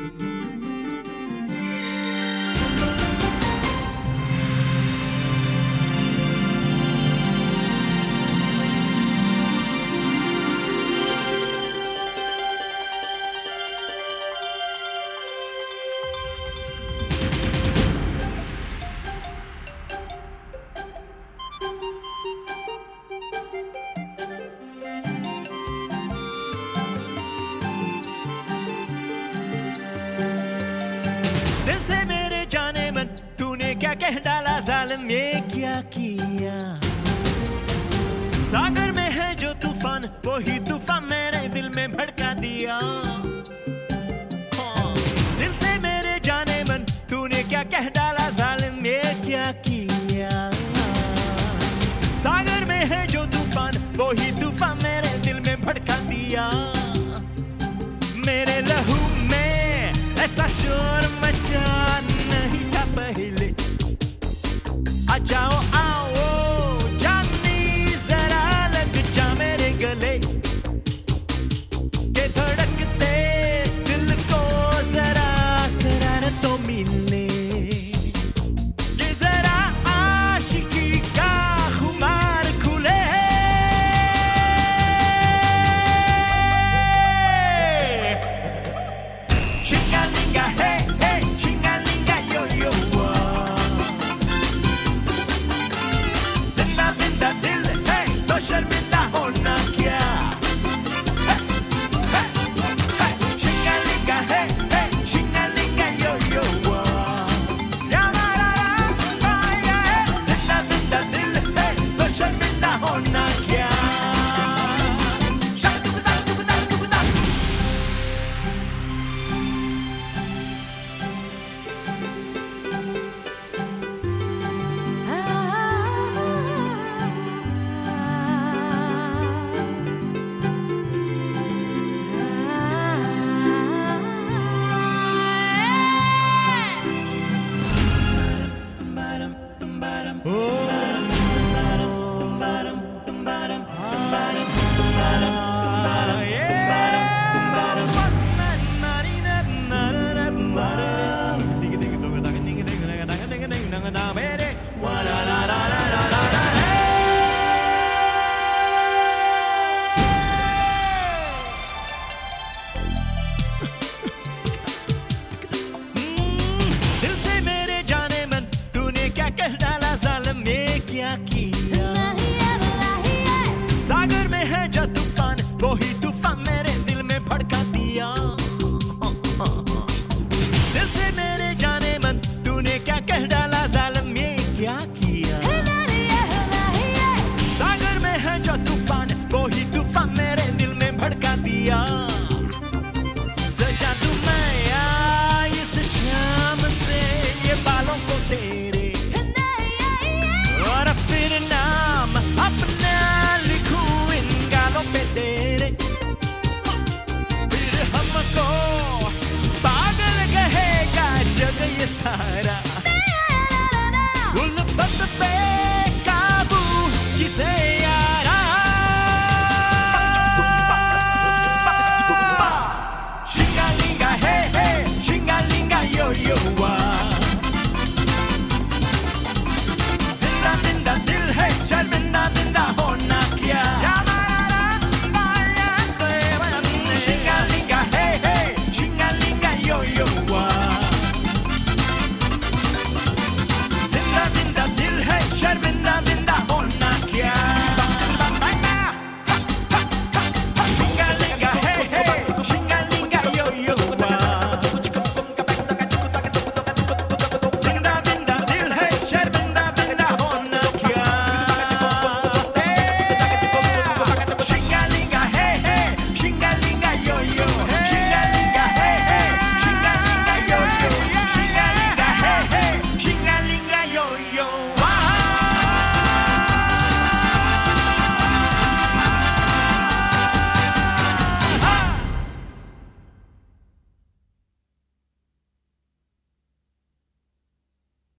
से मेरे जाने मन तूने क्या कह डाला जालिम, ये क्या किया? सागर में है जो तूफान, वो ही तूफान मेरे दिल में भड़का दिया। हाँ। दिल से मेरे जाने मन तूने क्या कह डाला जालिम, ये क्या किया? सागर में है जो तूफान, वो ही तूफान मेरे दिल में भड़का दिया। मेरे लहू में ऐसा शोर मचा नहीं था पहले, आ जाओ